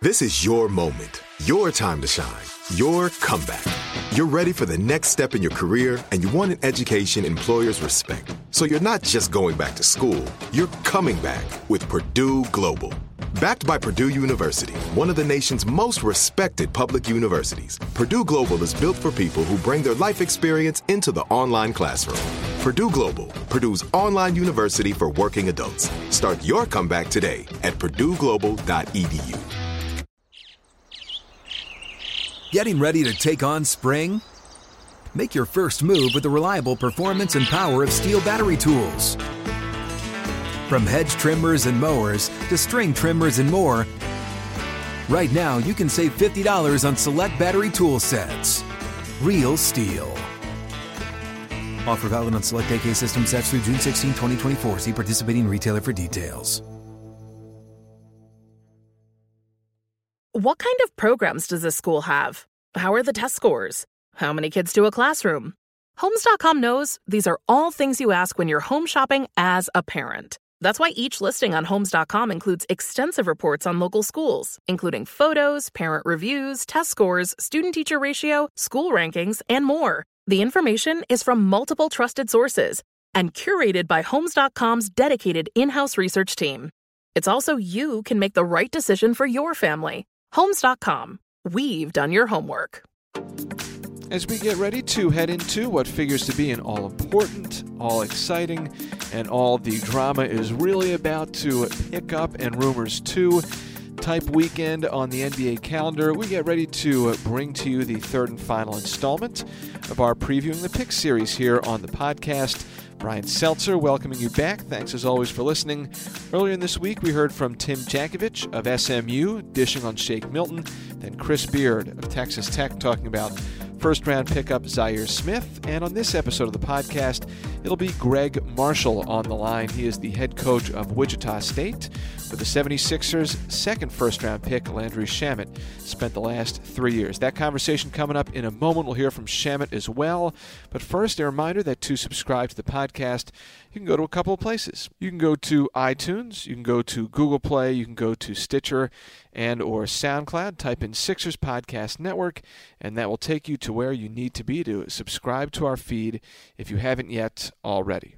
This is your moment, your time to shine, your comeback. You're ready for the next step in your career, and you want an education employers respect. So you're not just going back to school, you're coming back with Purdue Global. Backed by Purdue University, one of the nation's most respected public universities, Purdue Global is built for people who bring their life experience into the online classroom. Purdue Global, Purdue's online university for working adults. Start your comeback today at purdueglobal.edu. Getting ready to take on spring? Make your first move with the reliable performance and power of Steel battery tools. From hedge trimmers and mowers to string trimmers and more, right now you can save $50 on select battery tool sets. Real Steel. Offer valid on select AK system sets through June 16, 2024. See participating retailer for details. What kind of programs does this school have? How are the test scores? How many kids do a classroom? Homes.com knows these are all things you ask when you're home shopping as a parent. That's why each listing on Homes.com includes extensive reports on local schools, including photos, parent reviews, test scores, student-teacher ratio, school rankings, and more. The information is from multiple trusted sources and curated by Homes.com's dedicated in-house research team. It's also you can make the right decision for your family. Homes.com. We've done your homework. As we get ready to head into what figures to be an all-important, all-exciting, and all the drama is really about to pick up and rumors too type weekend on the NBA calendar, we get ready to bring to you the third and final installment of our Previewing the Picks series here on the podcast. Brian Seltzer welcoming you back. Thanks as always for listening. Earlier in this week, we heard from Tim Jankovich of SMU, dishing on Shake Milton, then Chris Beard of Texas Tech talking about first-round pickup Zaire Smith. And on this episode of the podcast, it'll be Greg Marshall on the line. He is the head coach of Wichita State. With the 76ers' second first-round pick, Landry Shamet, spent the last 3 years. That conversation coming up in a moment. We'll hear from Shamet as well. But first, a reminder that to subscribe to the podcast, you can go to a couple of places. You can go to iTunes, you can go to Google Play, you can go to Stitcher and or SoundCloud. Type in Sixers Podcast Network, and that will take you to where you need to be to subscribe to our feed if you haven't yet already.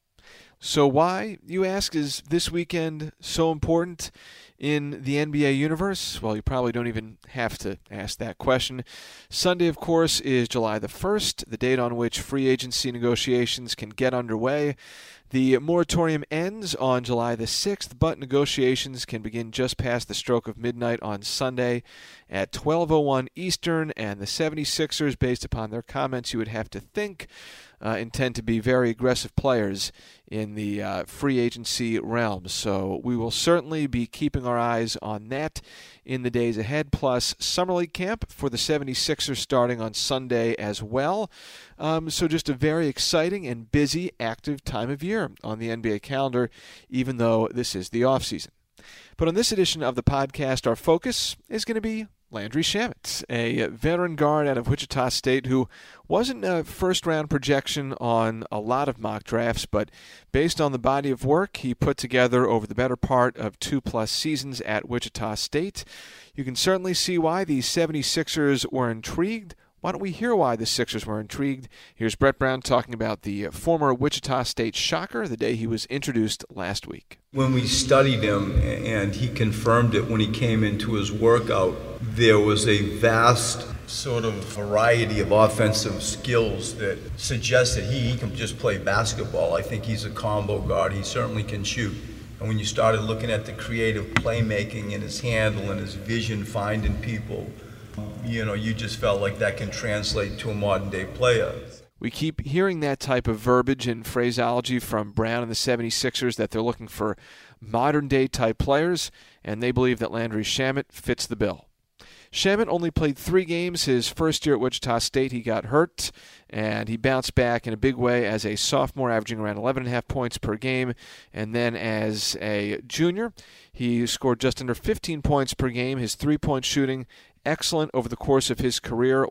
So why, you ask, is this weekend so important in the NBA universe? Well, you probably don't even have to ask that question. Sunday, of course, is July the 1st, the date on which free agency negotiations can get underway. The moratorium ends on July the 6th, but negotiations can begin just past the stroke of midnight on Sunday at 12:01 Eastern, and the 76ers, based upon their comments, you would have to think, intend to be very aggressive players in the free agency realm. So we will certainly be keeping our eyes on that in the days ahead, plus Summer League camp for the 76ers starting on Sunday as well. So just a very exciting and busy, active time of year on the NBA calendar, even though this is the offseason. But on this edition of the podcast, our focus is going to be Landry Shamet, a veteran guard out of Wichita State who wasn't a first-round projection on a lot of mock drafts, but based on the body of work he put together over the better part of 2+ seasons at Wichita State, you can certainly see why the 76ers were intrigued. Why don't we hear why the Sixers were intrigued? Here's Brett Brown talking about the former Wichita State Shocker the day he was introduced last week. When we studied him, and he confirmed it when he came into his workout, there was a vast sort of variety of offensive skills that suggest that he can just play basketball. I think he's a combo guard. He certainly can shoot. And when you started looking at the creative playmaking and his handle and his vision finding people, you just felt like that can translate to a modern-day player. We keep hearing that type of verbiage and phraseology from Brown and the 76ers that they're looking for modern-day type players, and they believe that Landry Shamet fits the bill. Shamet only played 3 games. His first year at Wichita State, he got hurt, and he bounced back in a big way as a sophomore, averaging around 11.5 points per game. And then as a junior, he scored just under 15 points per game. His three-point shooting, excellent over the course of his career,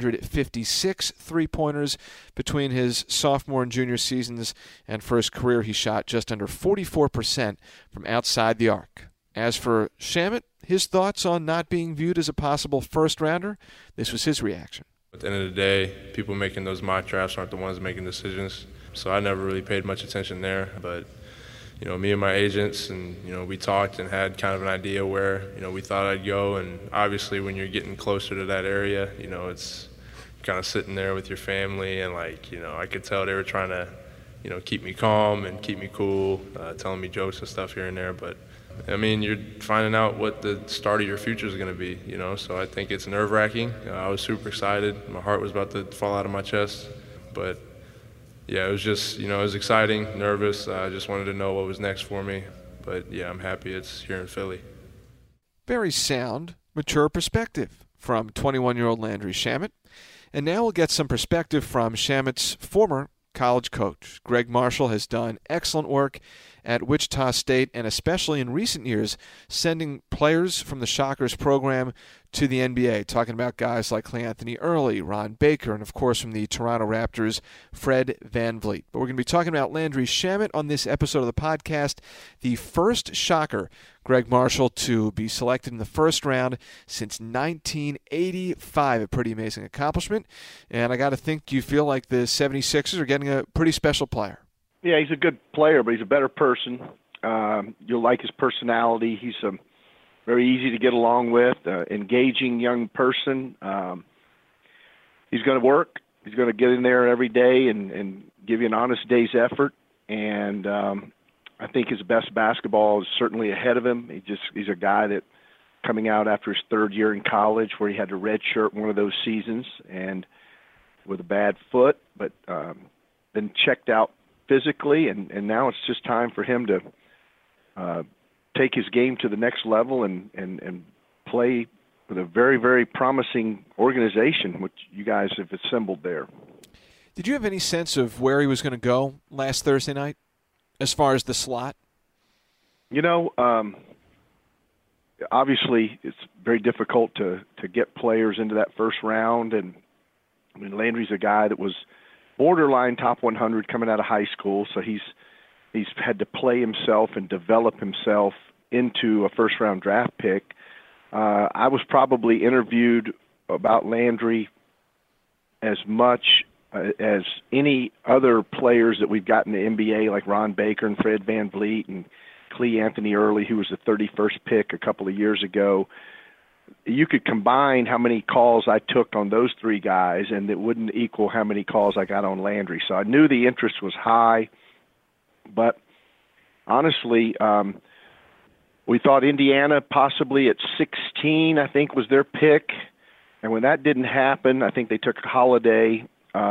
156 three-pointers between his sophomore and junior seasons. And for his career, he shot just under 44% from outside the arc. As for Shamet, his thoughts on not being viewed as a possible first-rounder, this was his reaction. At the end of the day, people making those mock drafts aren't the ones making decisions, so I never really paid much attention there. But, me and my agents, and, we talked and had kind of an idea where, we thought I'd go. And obviously when you're getting closer to that area, it's kind of sitting there with your family. And, I could tell they were trying to, keep me calm and keep me cool, telling me jokes and stuff here and there. But, you're finding out what the start of your future is going to be, so I think it's nerve-wracking. I was super excited. My heart was about to fall out of my chest. But, yeah, it was just, it was exciting, nervous. I just wanted to know what was next for me. But, yeah, I'm happy it's here in Philly. Very sound, mature perspective from 21-year-old Landry Shamet. And now we'll get some perspective from Shamet's former college coach. Greg Marshall has done excellent work at Wichita State, and especially in recent years, sending players from the Shockers program to the NBA, talking about guys like Cleanthony Early, Ron Baker, and of course from the Toronto Raptors, Fred VanVleet. But we're going to be talking about Landry Shamet on this episode of the podcast, the first Shocker, Greg Marshall, to be selected in the first round since 1985. A pretty amazing accomplishment. And I got to think you feel like the 76ers are getting a pretty special player. Yeah, he's a good player, but he's a better person. You'll like his personality. He's very easy to get along with, engaging young person. He's going to work. He's going to get in there every day and give you an honest day's effort. And I think his best basketball is certainly ahead of him. He's a guy that coming out after his third year in college where he had to redshirt one of those seasons and with a bad foot, but been checked out physically, and now it's just time for him to take his game to the next level and play with a very, very promising organization, which you guys have assembled there. Did you have any sense of where he was going to go last Thursday night as far as the slot? Obviously it's very difficult to get players into that first round, and Landry's a guy that was borderline top 100 coming out of high school, so he's had to play himself and develop himself into a first-round draft pick. I was probably interviewed about Landry as much as any other players that we've got in the NBA, like Ron Baker and Fred VanVleet and Cleanthony Early, who was the 31st pick a couple of years ago. You could combine how many calls I took on those three guys, and it wouldn't equal how many calls I got on Landry. So I knew the interest was high, but honestly, we thought Indiana possibly at 16, I think, was their pick. And when that didn't happen, I think they took Holiday.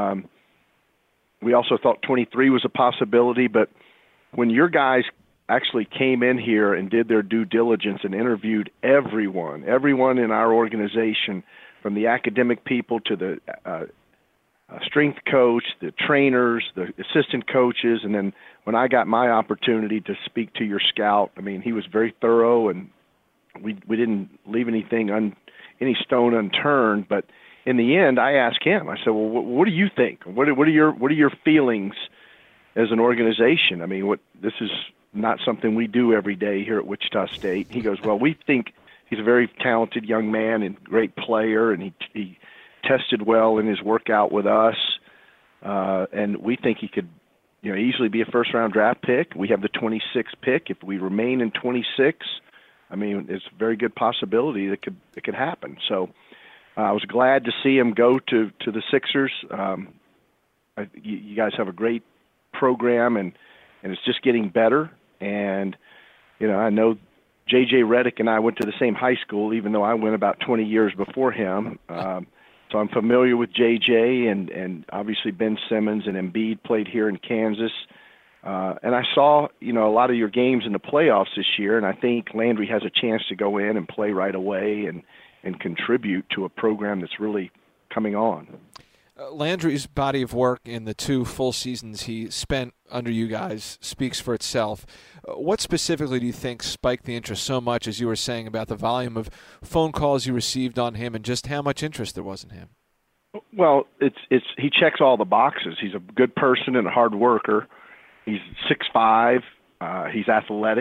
We also thought 23 was a possibility, but when your guys actually came in here and did their due diligence and interviewed everyone in our organization, from the academic people to the strength coach, the trainers, the assistant coaches, and then when I got my opportunity to speak to your scout, he was very thorough, and we didn't leave any stone unturned. But in the end, I asked him. I said, "Well, what do you think? What are your feelings as an organization? This is not something we do every day here at Wichita State." He goes, "Well, we think he's a very talented young man and great player, and he tested well in his workout with us, and we think he could, easily be a first-round draft pick. We have the 26th pick. If we remain in 26, it's a very good possibility that it could happen." So I was glad to see him go to the Sixers. You guys have a great program, and it's just getting better. And, I know J.J. Redick and I went to the same high school, even though I went about 20 years before him. So I'm familiar with J.J. and obviously Ben Simmons and Embiid played here in Kansas. And I saw, a lot of your games in the playoffs this year, and I think Landry has a chance to go in and play right away and contribute to a program that's really coming on. Landry's body of work in the 2 full seasons he spent under you guys speaks for itself. What specifically do you think spiked the interest so much, as you were saying, about the volume of phone calls you received on him and just how much interest there was in him? Well, he checks all the boxes. He's a good person and a hard worker. He's 6'5". He's athletic.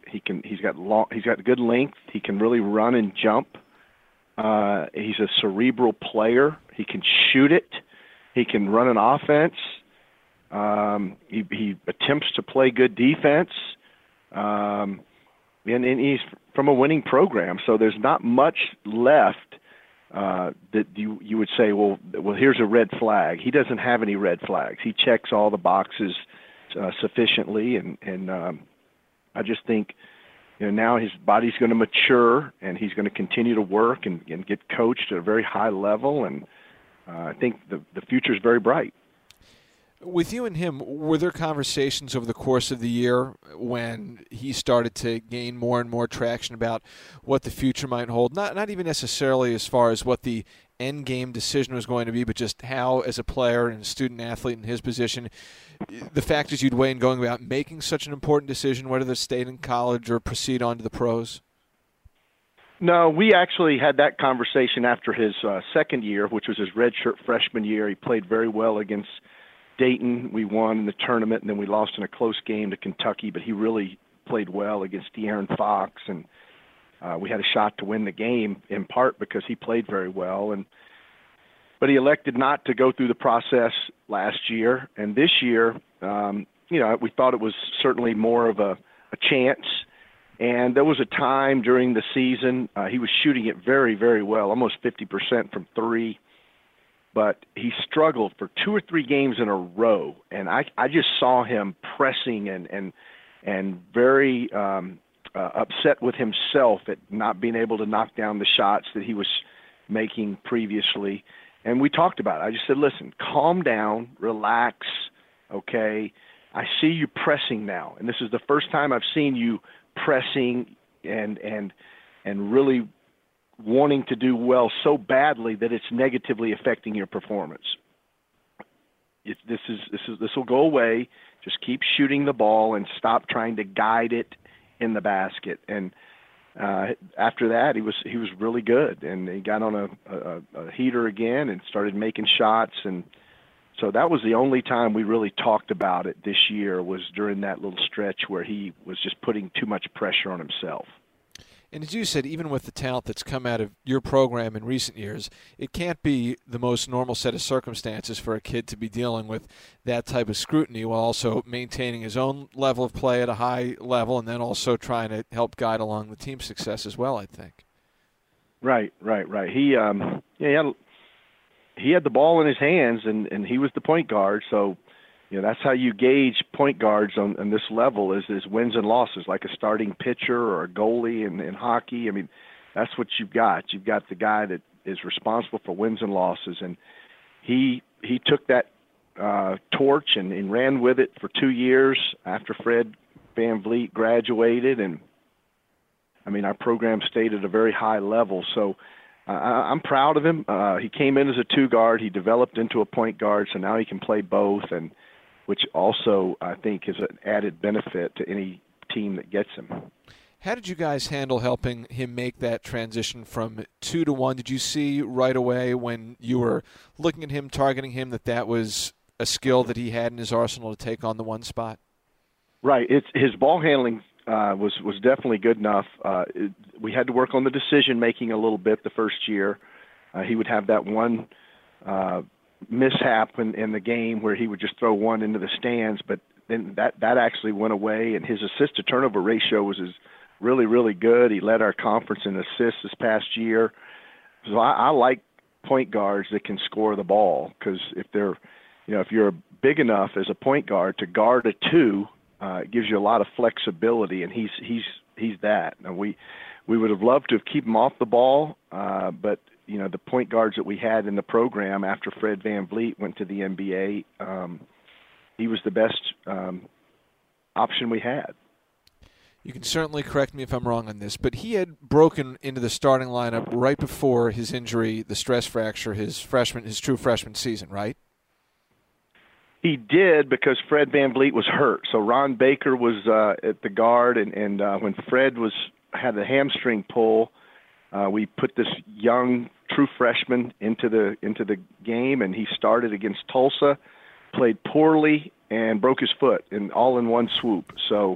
He's got good length. He can really run and jump. He's a cerebral player. He can shoot it. He can run an offense. He attempts to play good defense. And he's from a winning program, so there's not much left that you would say, well, here's a red flag. He doesn't have any red flags. He checks all the boxes sufficiently, and I just think now his body's going to mature, and he's going to continue to work and get coached at a very high level, and I think the future is very bright. With you and him, were there conversations over the course of the year when he started to gain more and more traction about what the future might hold? Not even necessarily as far as what the end game decision was going to be, but just how, as a player and a student athlete in his position, the factors you'd weigh in going about making such an important decision, whether to stay in college or proceed on to the pros? No, we actually had that conversation after his second year, which was his redshirt freshman year. He played very well against Dayton. We won in the tournament, and then we lost in a close game to Kentucky, but he really played well against De'Aaron Fox, and we had a shot to win the game in part because he played very well. But he elected not to go through the process last year, and this year, we thought it was certainly more of a chance. And there was a time during the season he was shooting it very, very well, almost 50% from three. But he struggled for 2 or 3 games in a row, and I just saw him pressing and very upset with himself at not being able to knock down the shots that he was making previously. And we talked about it. I just said, listen, calm down, relax, okay? I see you pressing now, and this is the first time I've seen you pressing and really wanting to do well so badly that it's negatively affecting your performance. This will go away. Just keep shooting the ball and stop trying to guide it in the basket. And after that, he was really good, and he got on a heater again and started making shots. And so that was the only time we really talked about it this year, was during that little stretch where he was just putting too much pressure on himself. And as you said, even with the talent that's come out of your program in recent years, it can't be the most normal set of circumstances for a kid to be dealing with that type of scrutiny while also maintaining his own level of play at a high level and then also trying to help guide along the team's success as well, I think. Right. He had the ball in his hands, and he was the point guard, so that's how you gauge point guards on this level is wins and losses, like a starting pitcher or a goalie in hockey. I mean, that's what you've got. You've got the guy that is responsible for wins and losses, and he took that torch and ran with it for 2 years after Fred VanVleet graduated, and I mean, our program stayed at a very high level. So I'm proud of him. He came in as a 2-guard. He developed into a point guard, so now he can play both, and which also, I think, is an added benefit to any team that gets him. How did you guys handle helping him make that transition from 2 to 1? Did you see right away when you were looking at him, targeting him, that was a skill that he had in his arsenal to take on the 1 spot? Right. His ball handling was definitely good enough. We had to work on the decision-making a little bit the first year. He would have that one mishap in the game where he would just throw one into the stands, but then that actually went away, and his assist-to-turnover ratio was really, really good. He led our conference in assists this past year. So I like point guards that can score the ball, because if you're big enough as a point guard to guard a 2, it gives you a lot of flexibility, and he's that. Now we would have loved to have kept him off the ball, but the point guards that we had in the program after Fred VanVleet went to the NBA, he was the best option we had. You can certainly correct me if I'm wrong on this, but he had broken into the starting lineup right before his injury, the stress fracture, his true freshman season, right? He did, because Fred VanVleet was hurt. So Ron Baker was at the guard, and when Fred had the hamstring pull, we put this young true freshman into the game, and he started against Tulsa, played poorly, and broke his foot all in one swoop. So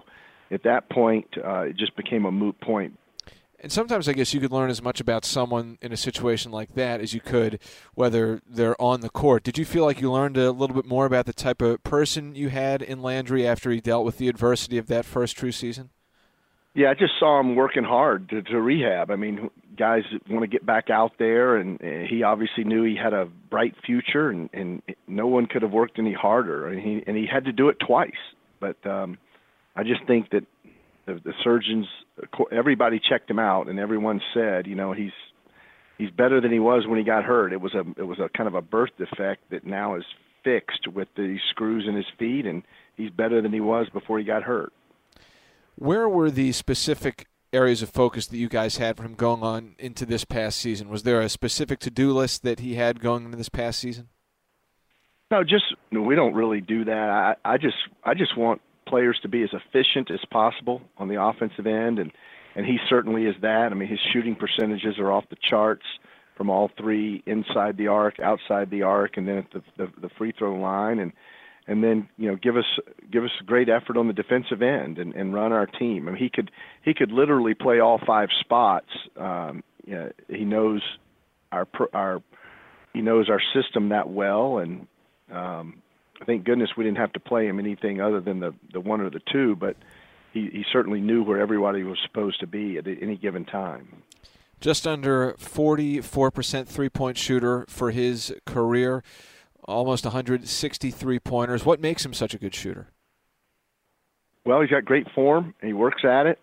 at that point, it just became a moot point. And sometimes I guess you could learn as much about someone in a situation like that as you could whether they're on the court. Did you feel like you learned a little bit more about the type of person you had in Landry after he dealt with the adversity of that first true season? Yeah, I just saw him working hard to rehab. I mean, guys want to get back out there, and he obviously knew he had a bright future, and no one could have worked any harder. And he had to do it twice. But I just think that the surgeons, everybody checked him out, and everyone said, he's better than he was when he got hurt. It was a kind of a birth defect that now is fixed with the screws in his feet, and he's better than he was before he got hurt. Where were the specific areas of focus that you guys had for him going on into this past season? Was there a specific to-do list that he had going into this past season? No, we don't really do that. I just want players to be as efficient as possible on the offensive end, and he certainly is that. I mean, his shooting percentages are off the charts from all three, inside the arc, outside the arc, and then at the free throw line, and then give us a great effort on the defensive end and run our team. I mean, he could literally play all five spots. He knows our system that well, and thank goodness we didn't have to play him anything other than the one or the two. But he certainly knew where everybody was supposed to be at any given time. Just under 44% three-point shooter for his career. Almost 163 pointers. What makes him such a good shooter? Well, he's got great form. He works at it.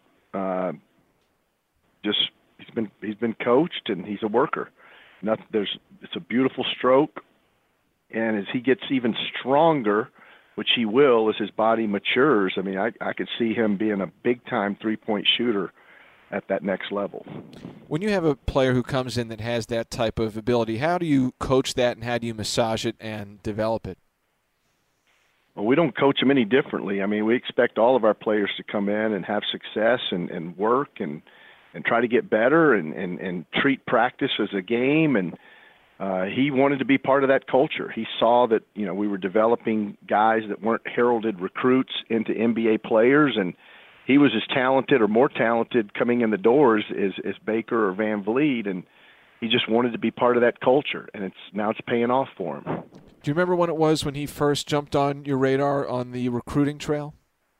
He's been coached, and he's a worker. It's a beautiful stroke, and as he gets even stronger, which he will as his body matures, I mean, I could see him being a big-time three-point shooter at that next level. When you have a player who comes in that has that type of ability, how do you coach that and how do you massage it and develop it? Well, we don't coach them any differently. I mean, we expect all of our players to come in and have success and work and try to get better and treat practice as a game. And he wanted to be part of that culture. He saw that, we were developing guys that weren't heralded recruits into NBA players, and he was as talented or more talented coming in the doors as Baker or Van Vliet, and he just wanted to be part of that culture, and now it's paying off for him. Do you remember when it was when he first jumped on your radar on the recruiting trail?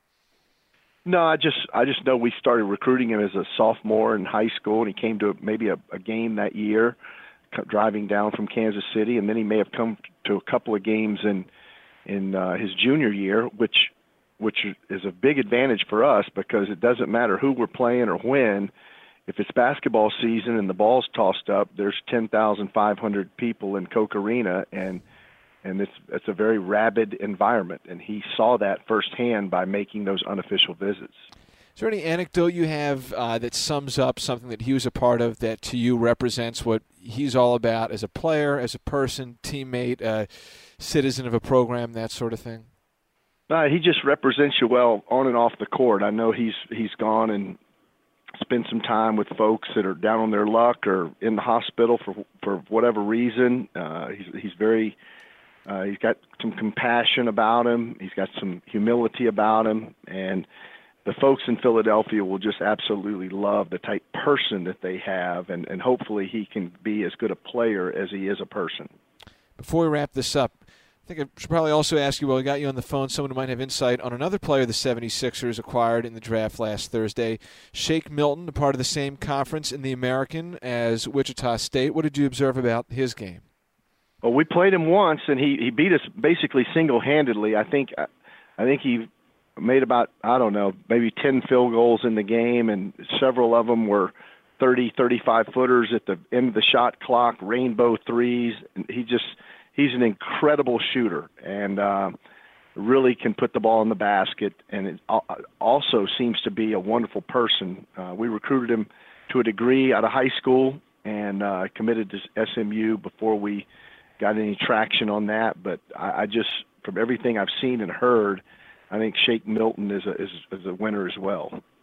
No, I just know we started recruiting him as a sophomore in high school, and he came to maybe a game that year, driving down from Kansas City, and then he may have come to a couple of games in his junior year, which is a big advantage for us because it doesn't matter who we're playing or when. If it's basketball season and the ball's tossed up, there's 10,500 people in Koch Arena, and it's a very rabid environment. And he saw that firsthand by making those unofficial visits. Is there any anecdote you have that sums up something that he was a part of that to you represents what he's all about as a player, as a person, teammate, citizen of a program, that sort of thing? He just represents you well on and off the court. I know he's gone and spent some time with folks that are down on their luck or in the hospital for whatever reason. He's got some compassion about him. He's got some humility about him, and the folks in Philadelphia will just absolutely love the type person that they have, and hopefully he can be as good a player as he is a person. Before we wrap this up, I think I should probably also ask you, while we got you on the phone, someone who might have insight on another player the 76ers acquired in the draft last Thursday, Shake Milton, a part of the same conference in the American as Wichita State. What did you observe about his game? Well, we played him once, and he beat us basically single-handedly. I think he made about, maybe 10 field goals in the game, and several of them were 30, 35-footers at the end of the shot clock, rainbow threes. And he's an incredible shooter and really can put the ball in the basket, and it also seems to be a wonderful person. We recruited him to a degree out of high school and committed to SMU before we got any traction on that. But I just, from everything I've seen and heard, I think Shake Milton is a winner as well.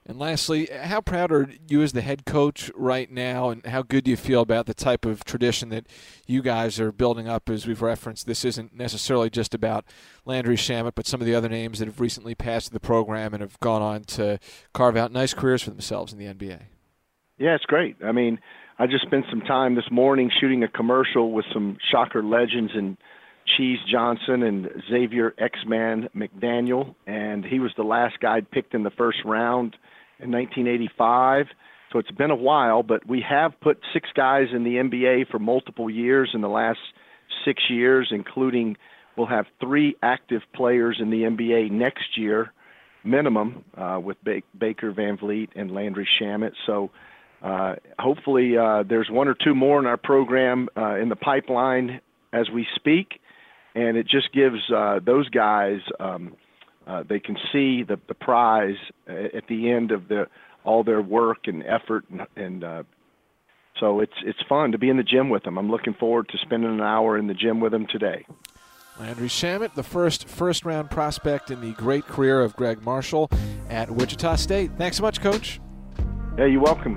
And lastly, how proud are you as the head coach right now, and how good do you feel about the type of tradition that you guys are building up? As we've referenced, this isn't necessarily just about Landry Shamet, but some of the other names that have recently passed the program and have gone on to carve out nice careers for themselves in the NBA. Yeah, it's great. I mean, I just spent some time this morning shooting a commercial with some Shocker legends and Cheese Johnson and Xavier X-Man McDaniel, and he was the last guy picked in the first round in 1985. So it's been a while, but we have put 6 guys in the NBA for multiple years in the last 6 years, including we'll have 3 active players in the NBA next year, minimum, with Baker Van Vliet and Landry Shamet. So hopefully there's 1 or 2 more in our program in the pipeline as we speak, and it just gives those guys they can see the prize at the end of all their work and effort, and so it's fun to be in the gym with them. I'm looking forward to spending an hour in the gym with them today. Landry Shamet, the first-round prospect in the great career of Greg Marshall at Wichita State. Thanks so much, Coach. Yeah, you're welcome.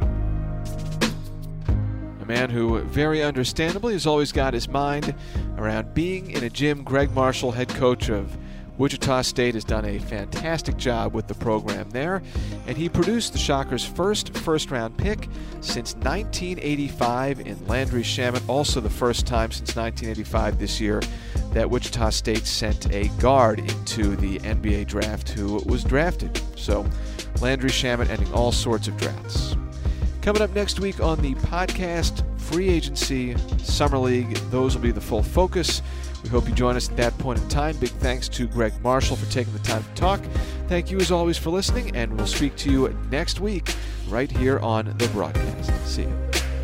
A man who very understandably has always got his mind around being in a gym. Greg Marshall, head coach of Wichita State, has done a fantastic job with the program there, and he produced the Shockers' first-round pick since 1985 in Landry Shamet. Also the first time since 1985 this year that Wichita State sent a guard into the NBA draft who was drafted. So Landry Shamet ending all sorts of drafts. Coming up next week on the podcast, free agency, summer league, those will be the full focus. We hope you join us at that point in time. Big thanks to Greg Marshall for taking the time to talk. Thank you as always for listening, and we'll speak to you next week right here on The Broadcast. See you.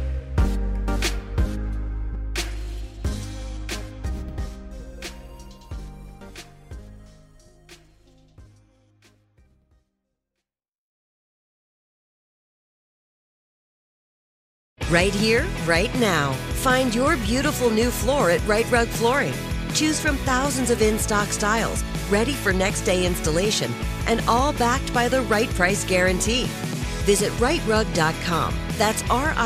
Right here, right now. Find your beautiful new floor at Right Rug Flooring. Choose from thousands of in-stock styles, ready for next day installation, and all backed by the right price guarantee. Visit rightrug.com. That's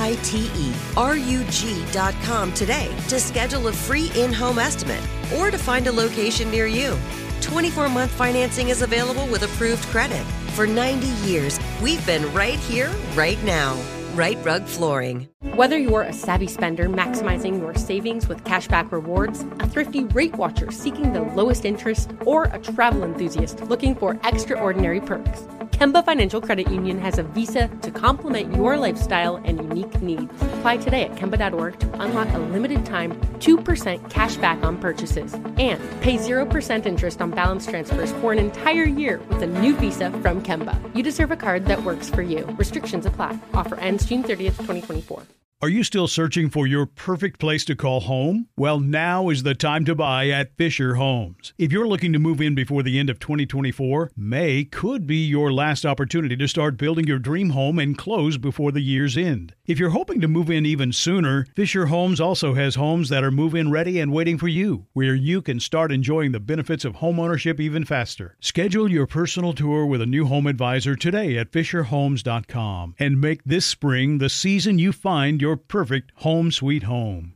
RITERUG.com today to schedule a free in-home estimate or to find a location near you. 24-month financing is available with approved credit. For 90 years, we've been right here, right now. Right Rug Flooring. Whether you're a savvy spender maximizing your savings with cashback rewards, a thrifty rate watcher seeking the lowest interest, or a travel enthusiast looking for extraordinary perks, Kemba Financial Credit Union has a visa to complement your lifestyle and unique needs. Apply today at Kemba.org to unlock a limited-time 2% cash back on purchases and pay 0% interest on balance transfers for an entire year with a new visa from Kemba. You deserve a card that works for you. Restrictions apply. Offer ends June 30th, 2024. Are you still searching for your perfect place to call home? Well, now is the time to buy at Fisher Homes. If you're looking to move in before the end of 2024, May could be your last opportunity to start building your dream home and close before the year's end. If you're hoping to move in even sooner, Fisher Homes also has homes that are move-in ready and waiting for you, where you can start enjoying the benefits of homeownership even faster. Schedule your personal tour with a new home advisor today at FisherHomes.com and make this spring the season you find your perfect home sweet home.